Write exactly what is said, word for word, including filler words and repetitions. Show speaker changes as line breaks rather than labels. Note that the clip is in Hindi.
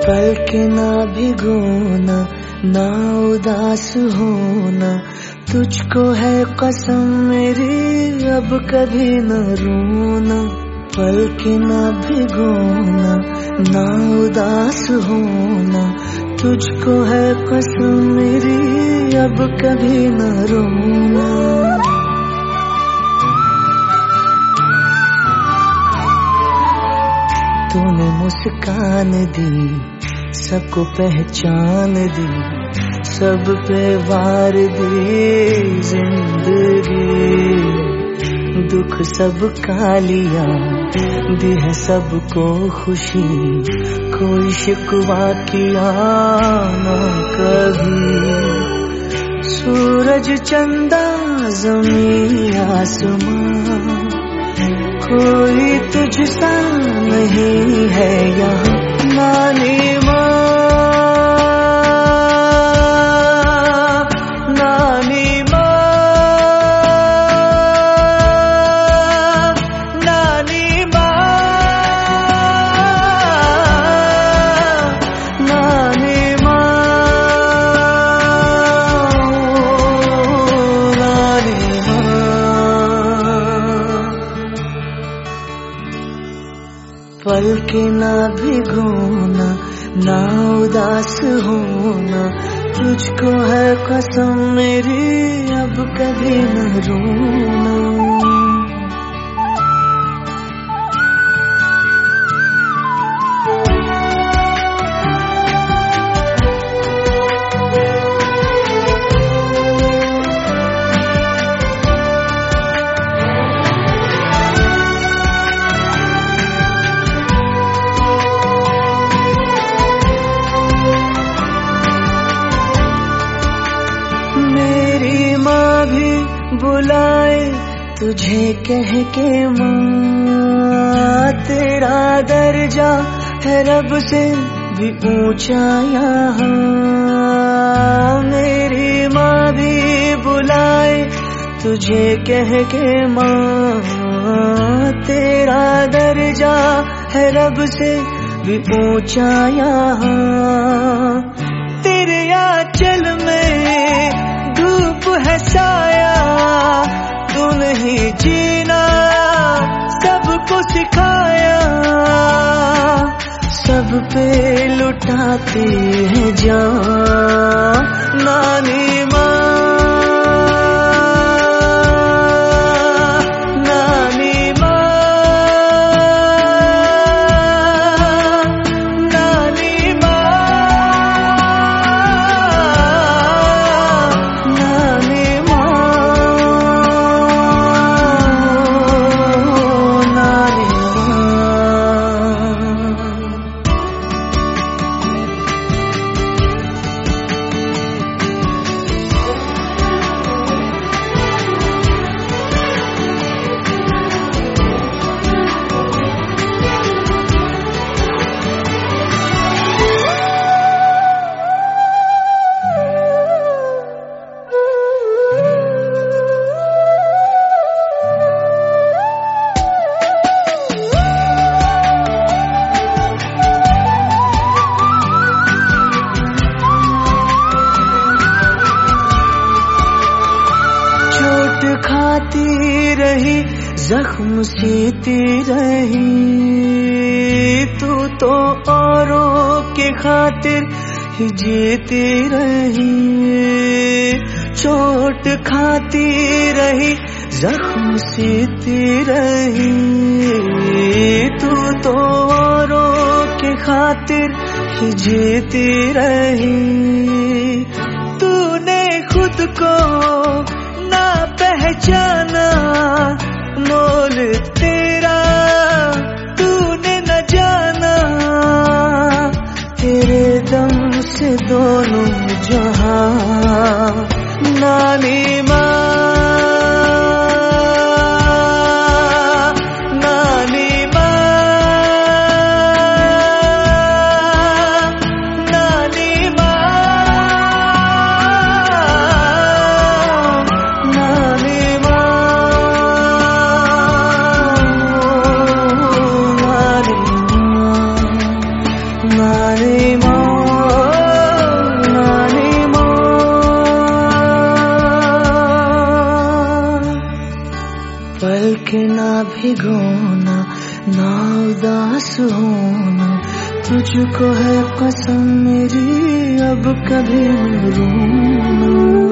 पलके ना भिगोना, ना उदास होना, तुझको है कसम मेरी अब कभी न रोना। पलके ना भिगोना, ना उदास होना, तुझको है कसम मेरी अब कभी न रोना। तूने मुस्कान दी, सबको पहचान दी, सब पे वार दी जिंदगी। दुख सब का लिया, दी है सबको खुशी, कोई शिकवा किया ना कभी। सूरज चंदा ज़मीं आसमां, कोई तुझसा नहीं है यहाँ। नानी माँ, नानी माँ, नानी माँ, नानी माँ, नानी माँ। पलके ना भिगोना, ना उदास होना, तुझको है कसम मेरी अब कभी न रोना। मेरी माँ भी बुलाए तुझे कह के माँ, तेरा दर्जा है रब से भी ऊंचा यहाँ। मेरी माँ भी बुलाए तुझे कह के माँ, तेरा दर्जा है रब से भी ऊंचा यहाँ। तेरे आंचल में धूप है साया, तू नहीं जीना सबको सिखाया। सब पे लुटाती है जान नानी माँ, नानी माँ, नानी माँ, नानी माँ, नानी खाती रही जख्म सीती रही, तू तो औरों के खातिर ही जीती रही। चोट खाती रही जख्म सीती रही, तू तो औरों के खातिर ही जीती रही। तूने खुद को ना पहचाना, मोल तेरा तूने न जाना। तेरे दम से दोनों जहां नानी माँ, नानी माँ, नानी माँ, नानी माँ। के ना भिगोना, ना उदास होना, तुझको है कसम मेरी अब कभी न रोना।